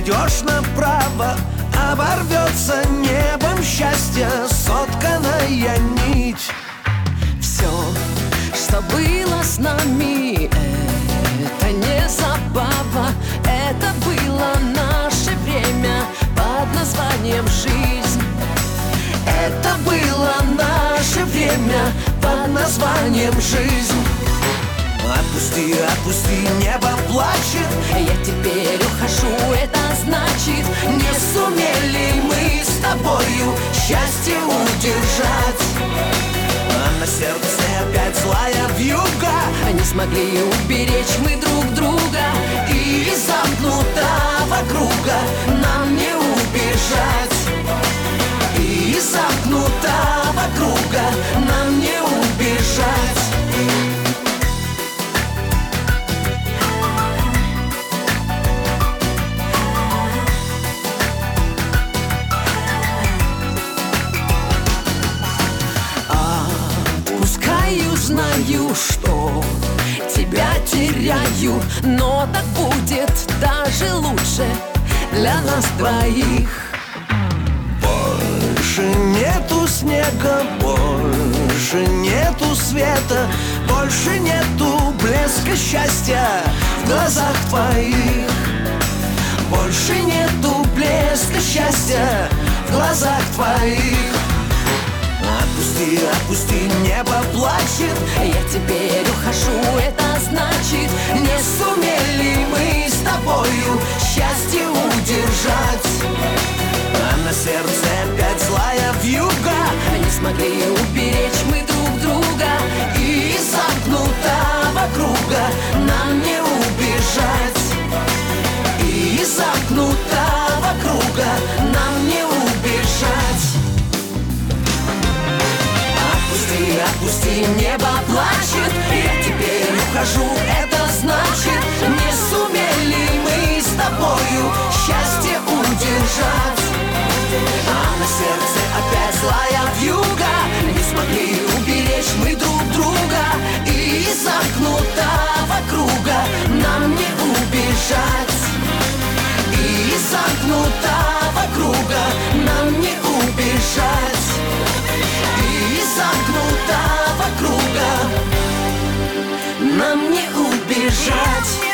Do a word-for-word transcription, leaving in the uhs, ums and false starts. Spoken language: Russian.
перейдешь направо, оборвется небом счастья сотканная нить. Все, что было с нами, это не забава, это было наше время под названием жизнь. Это было наше время под названием жизнь. Отпусти, отпусти, небо плачет. Я теперь ухожу, это значит, не сумели мы с тобою счастье удержать. А на сердце опять злая вьюга. Не смогли уберечь мы друг друга, и из замкнутого круга нам не убежать. И из замкнутого круга нам не убежать. Знаю, что тебя теряю, но так будет даже лучше для нас двоих. Больше нету снега, больше нету света, больше нету блеска счастья в глазах твоих. Больше нету блеска счастья в глазах твоих. Отпусти, отпусти, небо плачет. Я теперь ухожу, это значит, не сумели мы с тобою счастье удержать. А на сердце опять злая вьюга. Не смогли уберечь мы друг друга, и из замкнутого круга нам не убежать. И из замкнутого круга нам не убежать. Отпусти, отпусти, небо плачет. Я теперь ухожу, это значит, не сумели мы с тобою счастье удержать. А на сердце опять злая вьюга. Не смогли уберечь мы друг друга, и из замкнутого круга нам не убежать. И из замкнутого круга нам не убежать. И из замкнутого круга нам не убежать.